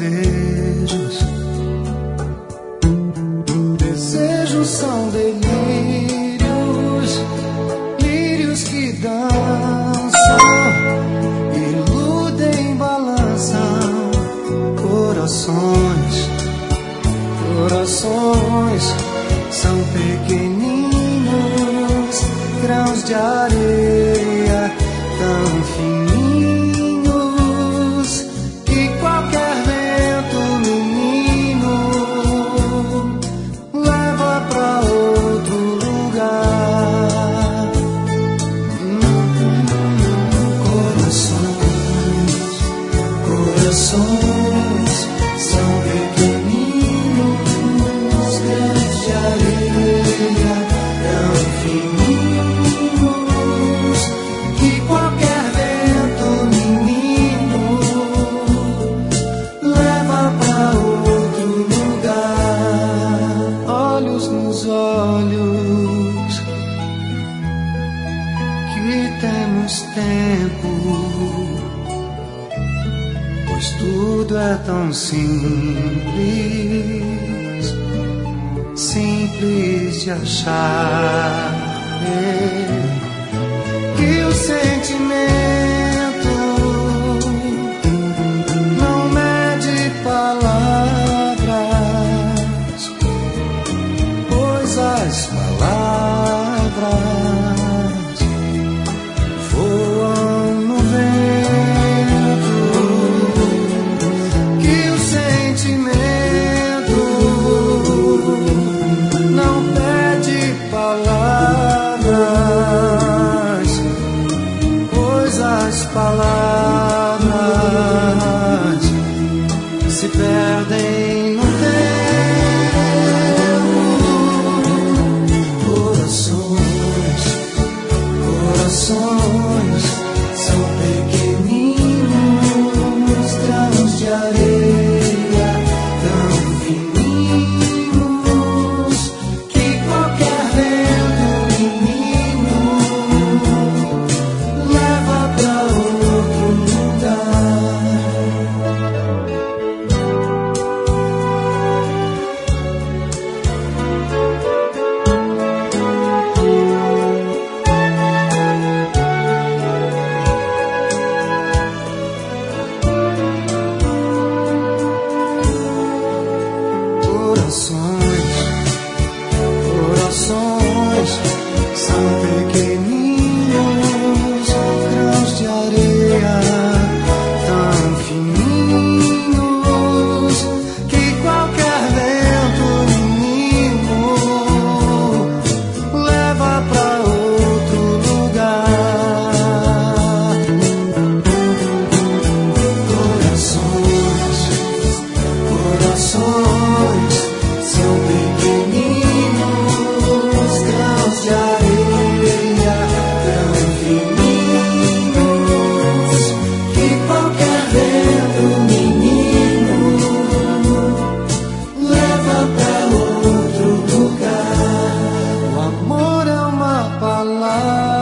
desejos. Desejos são delírios, lírios que dançam, iludem, balançam corações. Corações são pequeninos grãos de areia, tão fininhos que qualquer vento, menino, leva pra outro lugar. Corações, corações são pequeninos grãos de areia, tão fininhos que qualquer vento, menino, leva pra outro lugar. Olhos nos olhos, que temos tempo, pois tudo é tão simples, simples de achar, que o sentimento não mede palavras, pois as palavras voam no vento, que o sentimento não pede palavras, pois as palavras se perdem no tempo. Corações, corações são pequeninos grãos de areia, tão fininhos que qualquer vento, menino, leva pra outro lugar. Corações, corações são pequeninos grãos de areia, tão fininhos que qualquer vento, menino, leva pra outro lugar. Corações, corações são pequeninos grãos de areia, tão fininhos que qualquer vento, menino, leva pra outro lugar. O amor é uma palavra